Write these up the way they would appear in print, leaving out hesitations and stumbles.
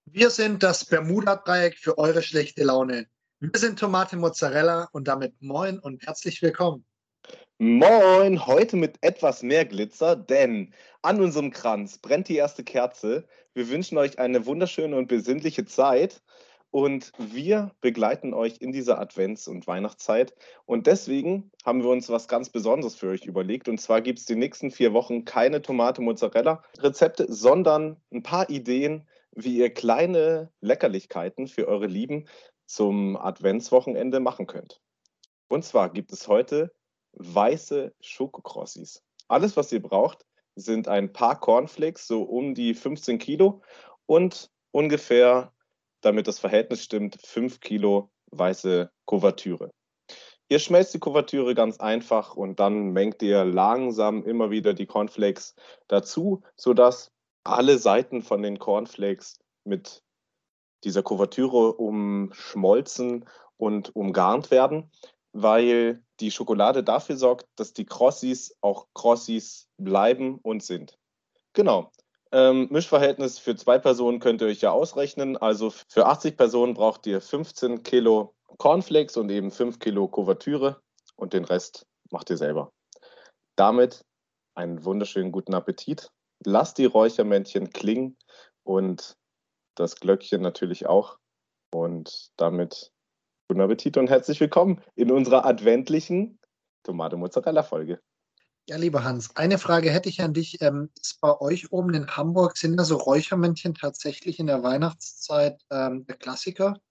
Wir sind das Bermuda-Dreieck für eure schlechte Laune. Wir sind Tomate Mozzarella und damit moin und herzlich willkommen. Moin, heute mit etwas mehr Glitzer, denn an unserem Kranz brennt die erste Kerze. Wir wünschen euch eine wunderschöne und besinnliche Zeit und wir begleiten euch in dieser Advents- und Weihnachtszeit. Und deswegen haben wir uns was ganz Besonderes für euch überlegt. Und zwar gibt es die nächsten 4 Wochen keine Tomate-Mozzarella-Rezepte, sondern ein paar Ideen, wie ihr kleine Leckerlichkeiten für eure Lieben zum Adventswochenende machen könnt. Und zwar gibt es heute weiße Schokokrossis. Alles, was ihr braucht, sind ein paar Cornflakes, so um die 15 Kilo und ungefähr, damit das Verhältnis stimmt, 5 Kilo weiße Kuvertüre. Ihr schmelzt die Kuvertüre ganz einfach und dann mengt ihr langsam immer wieder die Cornflakes dazu, sodass alle Seiten von den Cornflakes mit dieser Kuvertüre umschmolzen und umgarnt werden, weil die Schokolade dafür sorgt, dass die Crossis auch Crossis bleiben und sind. Genau. Mischverhältnis für 2 Personen könnt ihr euch ja ausrechnen. Also für 80 Personen braucht ihr 15 Kilo Cornflakes und eben 5 Kilo Kuvertüre und den Rest macht ihr selber. Damit einen wunderschönen guten Appetit. Lasst die Räuchermännchen klingen und das Glöckchen natürlich auch. Und damit guten Appetit und herzlich willkommen in unserer adventlichen Tomate-Mozzarella-Folge. Ja, lieber Hans, eine Frage hätte ich an dich. Ist bei euch oben in Hamburg, sind da so Räuchermännchen tatsächlich in der Weihnachtszeit der Klassiker?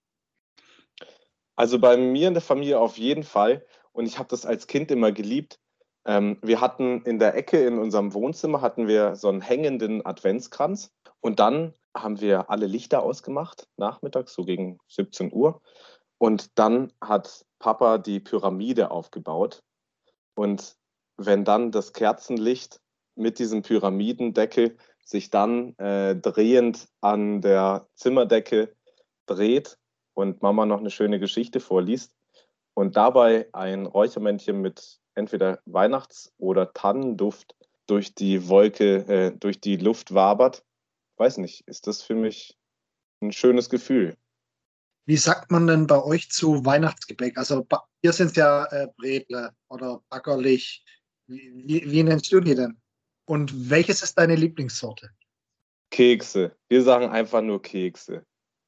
Also bei mir in der Familie auf jeden Fall. Und ich habe das als Kind immer geliebt. Wir hatten in der Ecke in unserem Wohnzimmer hatten wir so einen hängenden Adventskranz. Und dann haben wir alle Lichter ausgemacht, nachmittags, so gegen 17 Uhr. Und dann hat Papa die Pyramide aufgebaut. Und wenn dann das Kerzenlicht mit diesem Pyramidendeckel sich dann drehend an der Zimmerdecke dreht und Mama noch eine schöne Geschichte vorliest und dabei ein Räuchermännchen mit entweder Weihnachts- oder Tannenduft durch die Wolke, durch die Luft wabert, weiß nicht, ist das für mich ein schönes Gefühl. Wie sagt man denn bei euch zu Weihnachtsgebäck? Also hier sind es ja Bretle oder Backerlich. Wie nennst du die denn? Und welches ist deine Lieblingssorte? Kekse. Wir sagen einfach nur Kekse.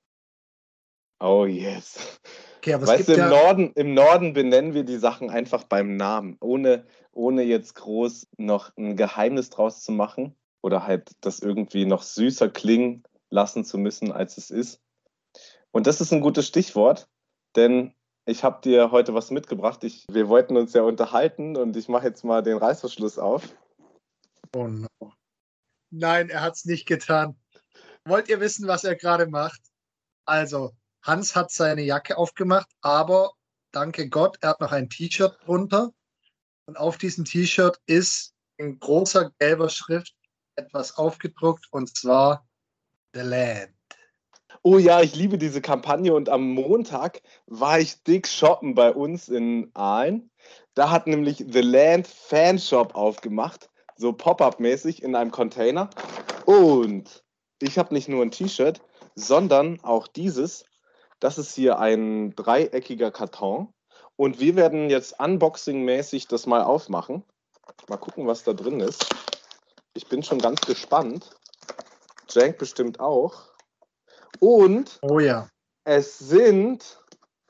Oh yes. Okay, aber es Weißt du, gibt ja, Im Norden benennen wir die Sachen einfach beim Namen, ohne jetzt groß noch ein Geheimnis draus zu machen oder halt das irgendwie noch süßer klingen lassen zu müssen, als es ist. Und das ist ein gutes Stichwort, denn ich habe dir heute was mitgebracht. Wir wollten uns ja unterhalten und ich mache jetzt mal den Reißverschluss auf. oh no. Nein, er hat es nicht getan. Wollt ihr wissen, was er gerade macht? Also, Hans hat seine Jacke aufgemacht, aber danke Gott, er hat noch ein T-Shirt drunter. Und auf diesem T-Shirt ist in großer gelber Schrift etwas aufgedruckt, und zwar The Land. Oh ja, ich liebe diese Kampagne und am Montag war ich dick shoppen bei uns in Aalen. Da hat nämlich The Land Fanshop aufgemacht, so Pop-up-mäßig in einem Container. Und ich habe nicht nur ein T-Shirt, sondern auch dieses. Das ist hier ein dreieckiger Karton. Und wir werden jetzt unboxing-mäßig das mal aufmachen. Mal gucken, was da drin ist. Ich bin schon ganz gespannt. Jank bestimmt auch. Und Oh ja. es sind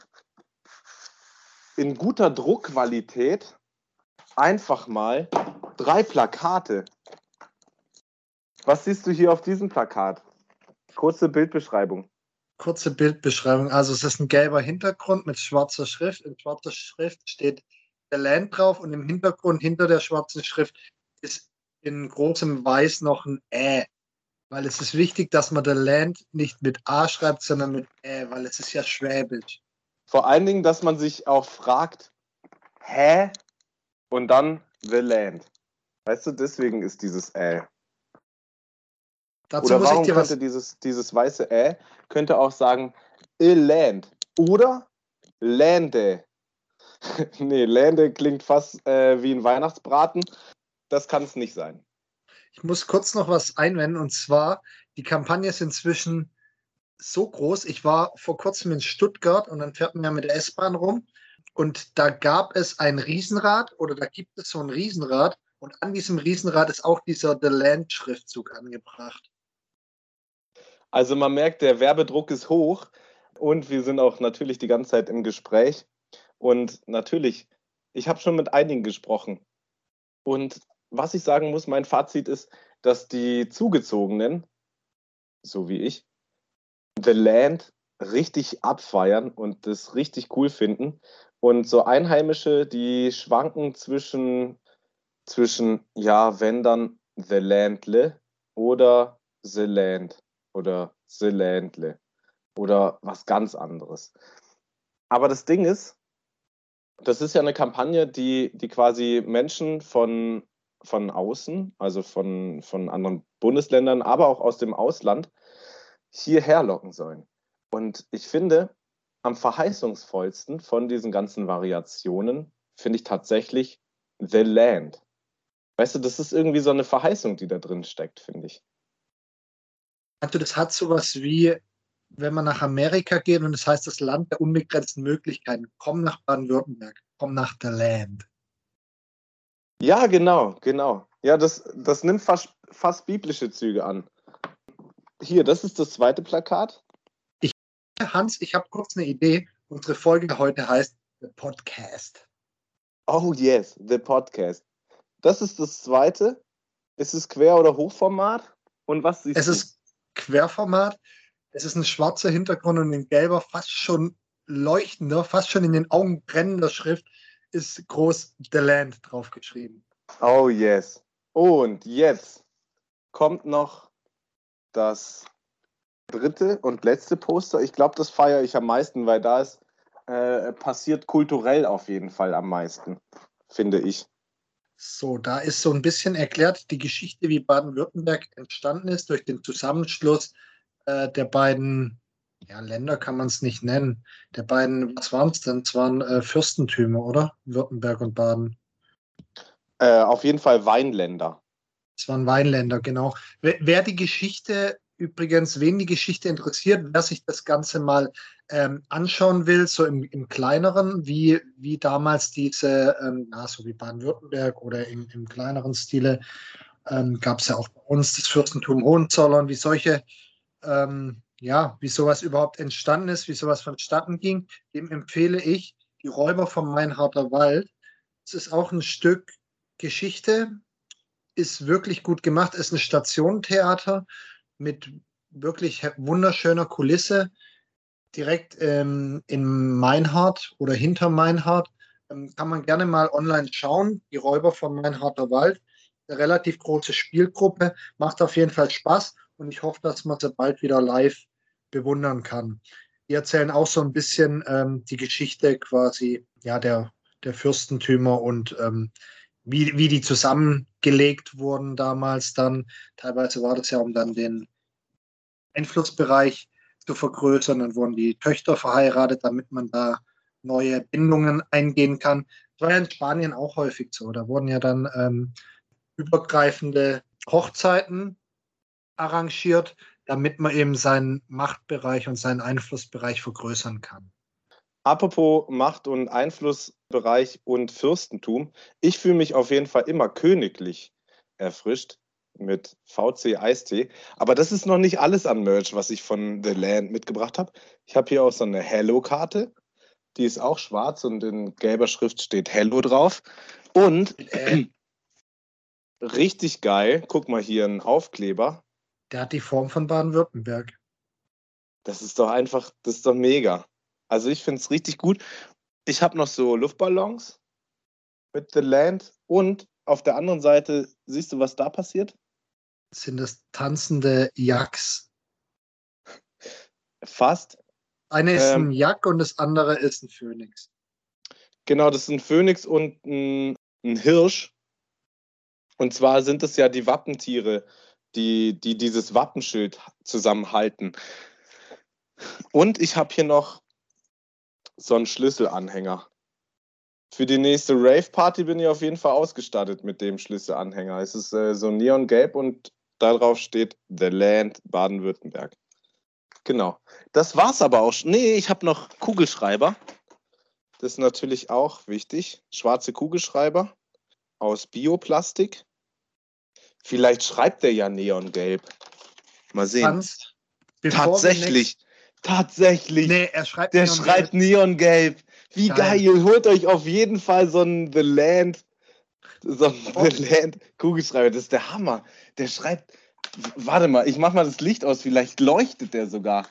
in guter Druckqualität einfach mal 3 Plakate. Was siehst du hier auf diesem Plakat? Kurze Bildbeschreibung. Kurze Bildbeschreibung. Also es ist ein gelber Hintergrund mit schwarzer Schrift. In schwarzer Schrift steht The Land drauf und im Hintergrund hinter der schwarzen Schrift ist in großem Weiß noch ein Ä. Weil es ist wichtig, dass man The Land nicht mit A schreibt, sondern mit Ä, weil es ist ja Schwäbisch. Vor allen Dingen, dass man sich auch fragt, hä? Und dann The Land. Weißt du, deswegen ist dieses Dazu Oder muss ich warum dir könnte was. dieses weiße könnte auch sagen Land oder Lande. Nee, Lande klingt fast wie ein Weihnachtsbraten. Das kann es nicht sein. Ich muss kurz noch was einwenden, und zwar, die Kampagne ist inzwischen so groß. Ich war vor kurzem in Stuttgart und dann fährt man ja mit der S-Bahn rum. Und da gab es ein Riesenrad oder da gibt es so ein Riesenrad. Und an diesem Riesenrad ist auch dieser The Land-Schriftzug angebracht. Also man merkt, der Werbedruck ist hoch und wir sind auch natürlich die ganze Zeit im Gespräch. Und natürlich, ich habe schon mit einigen gesprochen. Und was ich sagen muss, mein Fazit ist, dass die Zugezogenen, so wie ich, The Land richtig abfeiern und das richtig cool finden. Und so Einheimische, die schwanken zwischen ja, wenn dann The Landle oder The Land oder The Landle oder was ganz anderes. Aber das Ding ist, das ist ja eine Kampagne, die quasi Menschen von außen, also von anderen Bundesländern, aber auch aus dem Ausland, hierher locken sollen. Und ich finde, am verheißungsvollsten von diesen ganzen Variationen finde ich tatsächlich The Land. Weißt du, das ist irgendwie so eine Verheißung, die da drin steckt, finde ich. Also das hat sowas wie, wenn man nach Amerika geht und das heißt das Land der unbegrenzten Möglichkeiten. Komm nach Baden-Württemberg, komm nach The Land. Ja, genau, genau. Ja, das nimmt fast biblische Züge an. Hier, das ist das zweite Plakat. Hans, ich habe kurz eine Idee. Unsere Folge heute heißt The Podcast. Oh yes, the podcast. Das ist das zweite. Ist es Quer- oder Hochformat? Und was Es siehst du? ist Querformat, es ist ein schwarzer Hintergrund und in gelber, fast schon leuchtender, fast schon in den Augen brennender Schrift ist groß The Land draufgeschrieben. Oh yes. Und jetzt kommt noch das dritte und letzte Poster. Ich glaube, das feiere ich am meisten, weil da ist passiert kulturell auf jeden Fall am meisten, finde ich. So, da ist so ein bisschen erklärt die Geschichte, wie Baden-Württemberg entstanden ist durch den Zusammenschluss der beiden, ja, Länder kann man es nicht nennen, der beiden, was waren es denn? Es waren Fürstentümer, oder? Württemberg und Baden. Auf jeden Fall Weinländer. Es waren Weinländer, genau. Wer die Geschichte, übrigens, wen die Geschichte interessiert, wer sich das Ganze mal anschauen will, so im Kleineren, wie damals diese, so wie Baden-Württemberg oder im kleineren Stile, gab es ja auch bei uns das Fürstentum Hohenzollern, wie solche, wie sowas überhaupt entstanden ist, wie sowas vonstatten ging, dem empfehle ich Die Räuber vom Meinharder Wald. Es ist auch ein Stück Geschichte, ist wirklich gut gemacht, ist ein Stationentheater mit wirklich wunderschöner Kulisse, direkt in Meinhard oder hinter Meinhard. Kann man gerne mal online schauen. Die Räuber von Meinharder Wald. Eine relativ große Spielgruppe, macht auf jeden Fall Spaß und ich hoffe, dass man sie bald wieder live bewundern kann. Die erzählen auch so ein bisschen die Geschichte quasi ja, der Fürstentümer und wie die zusammengelegt wurden damals dann. Teilweise war das ja, um dann den Einflussbereich zu vergrößern. Dann wurden die Töchter verheiratet, damit man da neue Bindungen eingehen kann. Das war ja in Spanien auch häufig so. Da wurden ja dann übergreifende Hochzeiten arrangiert, damit man eben seinen Machtbereich und seinen Einflussbereich vergrößern kann. Apropos Macht- und Einflussbereich und Fürstentum. Ich fühle mich auf jeden Fall immer königlich erfrischt mit VC Eistee. Aber das ist noch nicht alles an Merch, was ich von The Land mitgebracht habe. Ich habe hier auch so eine Hello-Karte. Die ist auch schwarz und in gelber Schrift steht Hello drauf. Und richtig geil, guck mal hier ein Aufkleber. Der hat die Form von Baden-Württemberg. Das ist doch einfach, das ist doch mega. Also ich finde es richtig gut. Ich habe noch so Luftballons mit The Land und auf der anderen Seite, siehst du, was da passiert? Sind das tanzende Yaks? Fast. Eine ist ein Ähm, Yak und das andere ist ein Phönix. genau, das ist ein Phönix und ein Hirsch. Und zwar sind es ja die Wappentiere, die dieses Wappenschild zusammenhalten. Und ich habe hier noch so einen Schlüsselanhänger. Für die nächste Rave-Party bin ich auf jeden Fall ausgestattet mit dem Schlüsselanhänger. Es ist so neongelb und darauf steht The Land Baden-Württemberg. Genau. Das war's aber auch schon. Nee, ich habe noch Kugelschreiber. Das ist natürlich auch wichtig. Schwarze Kugelschreiber aus Bioplastik. Vielleicht schreibt der ja neongelb. Mal sehen. Hans, bevor wir next... Tatsächlich. Nee, er schreibt Der neongelb. schreibt neongelb. Wie geil. Holt euch auf jeden Fall so einen The Land Kugelschreiber. Das ist der Hammer. Der schreibt. Warte mal, ich mach mal das Licht aus. Vielleicht leuchtet der sogar.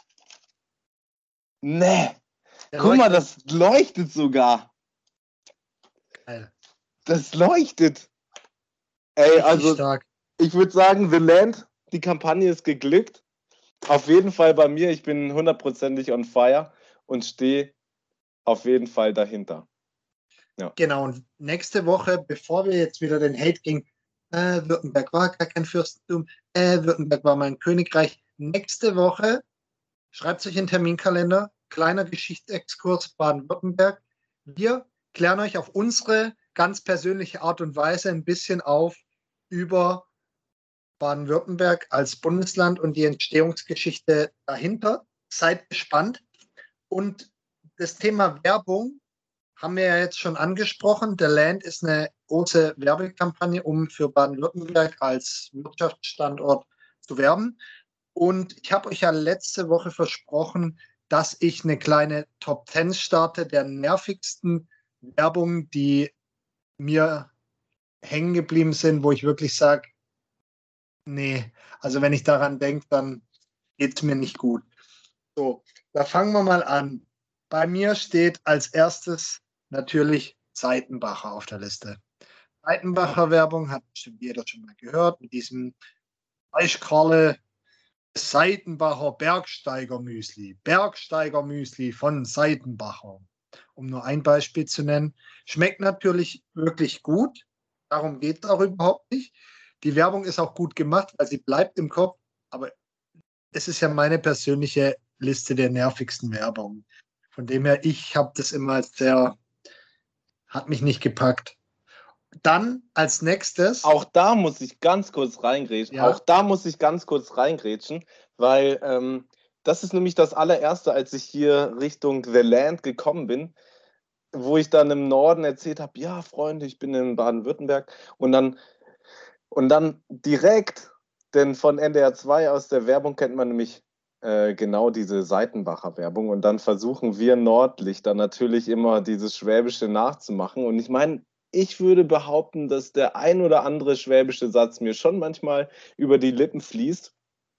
Nee. Guck mal, das leuchtet sogar. Geil. Das leuchtet. Ey, Richtig also stark. Ich würde sagen, The Land, die Kampagne ist geglückt. Auf jeden Fall bei mir. Ich bin 100%ig on fire und stehe auf jeden Fall dahinter. Ja. Genau, und nächste Woche, bevor wir jetzt wieder den Hate gegen Württemberg war gar kein Fürstentum, Württemberg war mein Königreich. Nächste Woche, schreibt sich in den Terminkalender, kleiner Geschichtsexkurs Baden-Württemberg. Wir klären euch auf unsere ganz persönliche Art und Weise ein bisschen auf über Baden-Württemberg als Bundesland und die Entstehungsgeschichte dahinter. Seid gespannt. Und das Thema Werbung haben wir ja jetzt schon angesprochen. The Land ist eine große Werbekampagne, um für Baden-Württemberg als Wirtschaftsstandort zu werben. Und ich habe euch ja letzte Woche versprochen, dass ich eine kleine Top 10 starte der nervigsten Werbung, die mir hängen geblieben sind, wo ich wirklich sage, nee, also wenn ich daran denke, dann geht es mir nicht gut. So, da fangen wir mal an. Bei mir steht als erstes natürlich Seitenbacher auf der Liste. Seitenbacher Werbung hat bestimmt jeder schon mal gehört, mit diesem eiskalle Seitenbacher Bergsteiger Müsli. Bergsteiger Müsli von Seitenbacher. Um nur ein Beispiel zu nennen. Schmeckt natürlich wirklich gut. Darum geht es auch überhaupt nicht. Die Werbung ist auch gut gemacht, weil sie bleibt im Kopf. Aber es ist ja meine persönliche Liste der nervigsten Werbung. Von dem her, ich habe das immer als sehr, hat mich nicht gepackt. Dann als nächstes. Auch da muss ich ganz kurz reingrätschen. Ja. Weil das ist nämlich das allererste, als ich hier Richtung The Land gekommen bin, wo ich dann im Norden erzählt habe, ja, Freunde, ich bin in Baden-Württemberg und dann direkt, denn von NDR 2 aus der Werbung kennt man nämlich genau diese Seitenbacher Werbung und dann versuchen wir Nordlichter natürlich immer dieses Schwäbische nachzumachen und ich meine, ich würde behaupten, dass der ein oder andere schwäbische Satz mir schon manchmal über die Lippen fließt,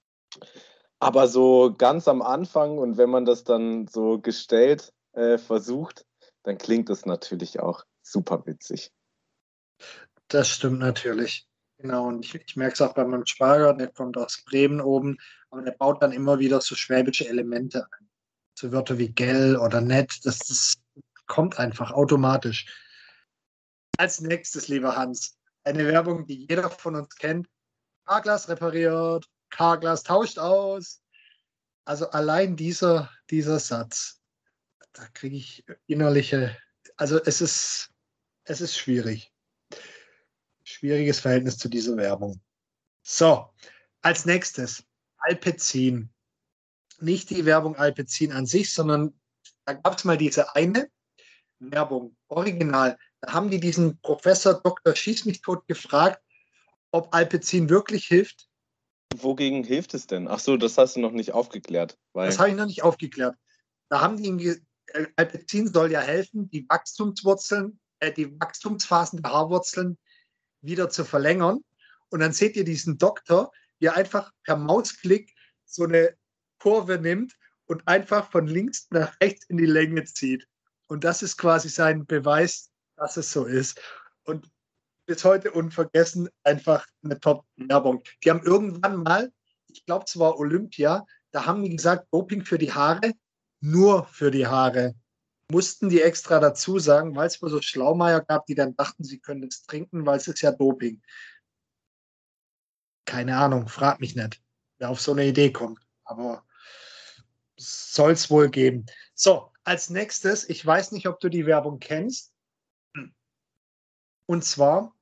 aber so ganz am Anfang und wenn man das dann so gestellt versucht, dann klingt das natürlich auch super witzig. Das stimmt natürlich. Genau, und ich merke es auch bei meinem Schwager, der kommt aus Bremen oben, aber der baut dann immer wieder so schwäbische Elemente ein. So Wörter wie gell oder nett, das kommt einfach automatisch. Als nächstes, lieber Hans, eine Werbung, die jeder von uns kennt. Carglass repariert, Carglass tauscht aus. Also allein dieser Satz, da kriege ich innerliche, also es ist schwierig. Schwieriges Verhältnis zu dieser Werbung. So, als nächstes Alpecin. Nicht die Werbung Alpecin an sich, sondern da gab es mal diese eine Werbung, original. Da haben die diesen Professor Dr. Schieß mich tot gefragt, ob Alpecin wirklich hilft. Wogegen hilft es denn? Ach so, das hast du noch nicht aufgeklärt. Das habe ich noch nicht aufgeklärt. Da haben die Alpecin soll ja helfen, die Wachstumsphasen der Haarwurzeln wieder zu verlängern. Und dann seht ihr diesen Doktor, wie er einfach per Mausklick so eine Kurve nimmt und einfach von links nach rechts in die Länge zieht. Und das ist quasi sein Beweis, dass es so ist. Und bis heute unvergessen, einfach eine Top-Werbung. Die haben irgendwann mal, ich glaube, es war Olympia, da haben die gesagt, Doping für die Haare, nur für die Haare. Mussten die extra dazu sagen, weil es wohl so Schlaumeier gab, die dann dachten, sie können es trinken, weil es ist ja Doping. Keine Ahnung, frag mich nicht, wer auf so eine Idee kommt. Aber soll es wohl geben. So, als nächstes, ich weiß nicht, ob du die Werbung kennst. Und zwar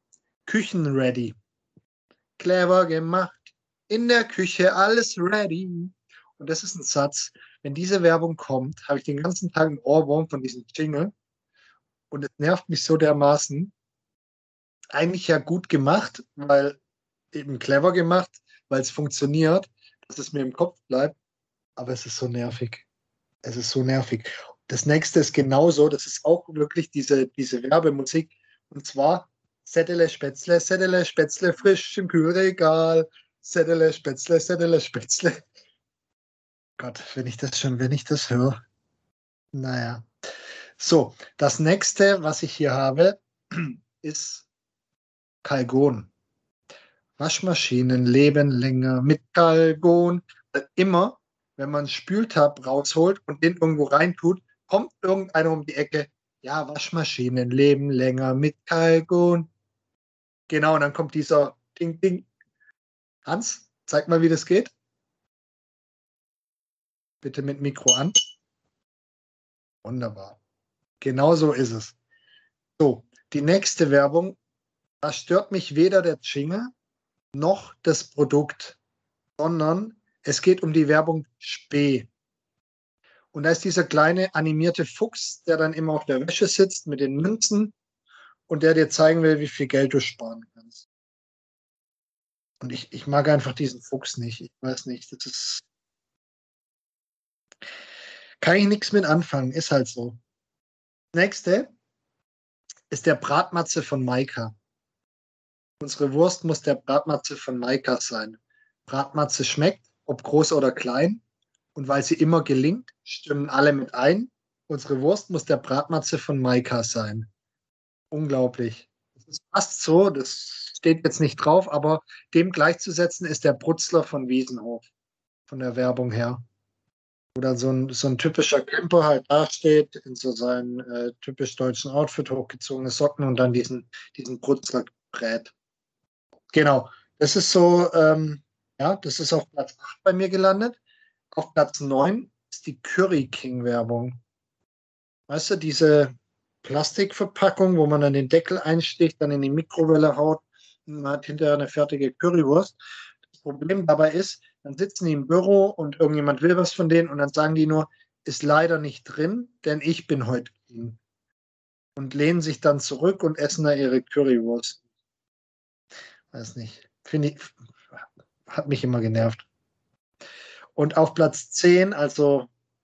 Küchenready. Clever gemacht. In der Küche alles ready. Und das ist ein Satz, wenn diese Werbung kommt, habe ich den ganzen Tag einen Ohrwurm von diesem Jingle und es nervt mich so dermaßen. Eigentlich ja gut gemacht, weil eben clever gemacht, weil es funktioniert, dass es mir im Kopf bleibt, aber es ist so nervig. Es ist so nervig. Das nächste ist genauso, das ist auch wirklich diese Werbemusik. Und zwar Sättele Spätzle, frisch im Kühlregal. Sättele Spätzle. Gott, wenn ich das höre. Naja. So, das nächste, was ich hier habe, ist Calgon. Waschmaschinen leben länger mit Calgon. Immer, wenn man einen Spültab rausholt und den irgendwo reintut, kommt irgendeiner um die Ecke. Ja, Waschmaschinen leben länger mit Calgon. Genau, und dann kommt dieser Ding, Ding. Hans, zeig mal, wie das geht. Bitte mit Mikro an. Wunderbar. Genau so ist es. So, die nächste Werbung. Da stört mich weder der Jingle noch das Produkt, sondern es geht um die Werbung Spee. Und da ist dieser kleine animierte Fuchs, der dann immer auf der Wäsche sitzt mit den Münzen und der dir zeigen will, wie viel Geld du sparen kannst. Und ich mag einfach diesen Fuchs nicht. Ich weiß nicht, das ist. Kann ich nichts mit anfangen, ist halt so. Nächste ist der Bratmatze von Maika. Unsere Wurst muss der Bratmatze von Maika sein. Bratmatze schmeckt, ob groß oder klein. Und weil sie immer gelingt, stimmen alle mit ein. Unsere Wurst muss der Bratmatze von Maika sein. Unglaublich. Das ist fast so, das steht jetzt nicht drauf, aber dem gleichzusetzen ist der Brutzler von Wiesenhof, von der Werbung her. Wo dann so ein typischer Camper halt dasteht, in so seinem typisch deutschen Outfit, hochgezogene Socken und dann diesen Brutzler brät. Genau, das ist so, ja, das ist auf Platz 8 bei mir gelandet. Auf Platz 9 ist die Curry King Werbung. Weißt du, diese Plastikverpackung, wo man dann den Deckel einsticht, dann in die Mikrowelle haut und man hat hinterher eine fertige Currywurst. Das Problem dabei ist, dann sitzen die im Büro und irgendjemand will was von denen und dann sagen die nur, ist leider nicht drin, denn ich bin heute clean. Und lehnen sich dann zurück und essen da ihre Currywurst. Weiß nicht. Finde ich, hat mich immer genervt. Und auf Platz 10, also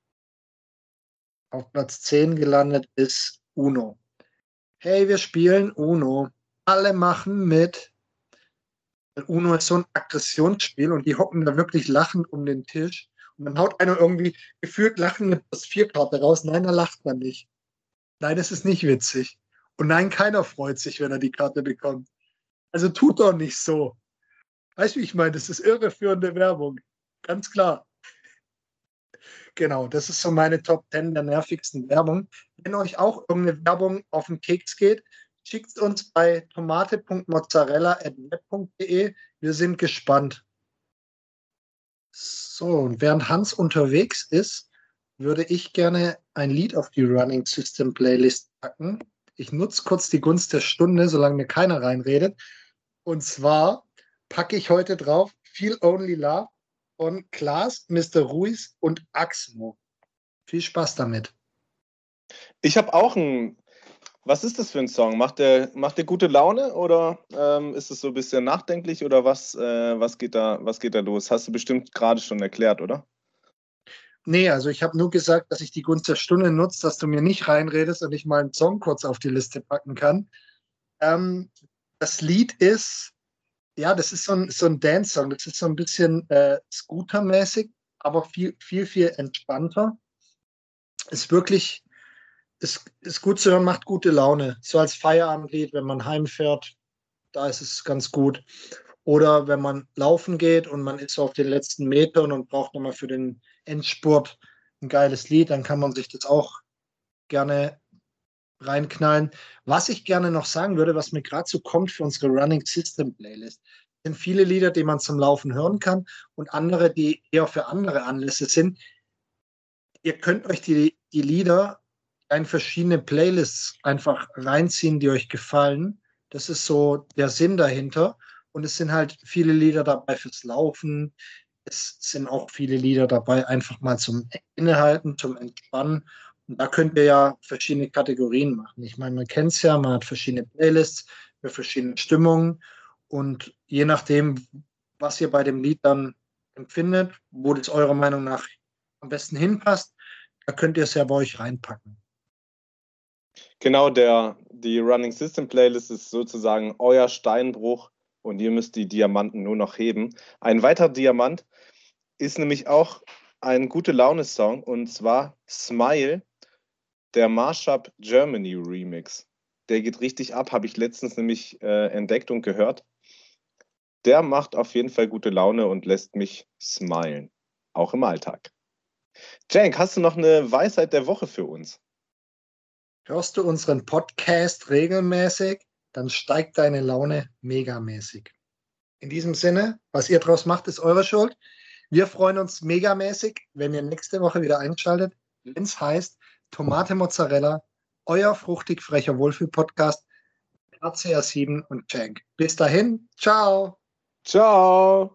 auf Platz 10 gelandet ist Uno. Hey, wir spielen Uno. Alle machen mit. Uno ist so ein Aggressionsspiel und die hocken da wirklich lachend um den Tisch. Und dann haut einer irgendwie gefühlt lachend eine Plus-4-Karte raus. Nein, da lacht man nicht. Nein, das ist nicht witzig. Und nein, keiner freut sich, wenn er die Karte bekommt. Also tut doch nicht so. Weißt du, wie ich meine? Das ist irreführende Werbung. Ganz klar. Genau, das ist so meine Top 10 der nervigsten Werbung. Wenn euch auch irgendeine Werbung auf den Keks geht, schickt uns bei tomate.mozzarella@web.de. Wir sind gespannt. So, und während Hans unterwegs ist, würde ich gerne ein Lied auf die Running System Playlist packen. Ich nutze kurz die Gunst der Stunde, solange mir keiner reinredet. Und zwar packe ich heute drauf Feel Only Love von Klaas, Mr. Ruiz und Axmo. Viel Spaß damit. Ich habe auch einen. Was ist das für ein Song? Macht der gute Laune oder ist es so ein bisschen nachdenklich oder was geht da los? Hast du bestimmt gerade schon erklärt, oder? Nee, also ich habe nur gesagt, dass ich die Gunst der Stunde nutze, dass du mir nicht reinredest und ich mal einen Song kurz auf die Liste packen kann. Ähm, Das Lied ist, ja, das ist so ein Dance-Song. Das ist so ein bisschen Scooter-mäßig, aber viel entspannter. Ist wirklich, ist gut zu hören, macht gute Laune. So als Feierabendlied, wenn man heimfährt, da ist es ganz gut. Oder wenn man laufen geht und man ist so auf den letzten Metern und braucht nochmal für den Endspurt ein geiles Lied, dann kann man sich das auch gerne reinknallen. Was ich gerne noch sagen würde, was mir gerade so kommt für unsere Running System Playlist, sind viele Lieder, die man zum Laufen hören kann und andere, die eher für andere Anlässe sind. Ihr könnt euch die Lieder in verschiedene Playlists einfach reinziehen, die euch gefallen. Das ist so der Sinn dahinter. Und es sind halt viele Lieder dabei fürs Laufen, es sind auch viele Lieder dabei, einfach mal zum Innehalten, zum Entspannen. Und da könnt ihr ja verschiedene Kategorien machen. Ich meine, man kennt es ja, man hat verschiedene Playlists für verschiedene Stimmungen. Und je nachdem, was ihr bei dem Lied dann empfindet, wo das eurer Meinung nach am besten hinpasst, da könnt ihr es ja bei euch reinpacken. Genau, die Running System Playlist ist sozusagen euer Steinbruch und ihr müsst die Diamanten nur noch heben. Ein weiterer Diamant ist nämlich auch ein Gute-Laune-Song und zwar Smile, der Mashup Germany Remix. Der geht richtig ab, habe ich letztens nämlich entdeckt und gehört. Der macht auf jeden Fall gute Laune und lässt mich smilen, auch im Alltag. Cenk, hast du noch eine Weisheit der Woche für uns? Hörst du unseren Podcast regelmäßig, dann steigt deine Laune megamäßig. In diesem Sinne, was ihr draus macht, ist eure Schuld. Wir freuen uns megamäßig, wenn ihr nächste Woche wieder einschaltet, wenn es heißt Tomate Mozzarella, euer fruchtig frecher Wohlfühl-Podcast, RCR7 und Cenk. Bis dahin, ciao! Ciao!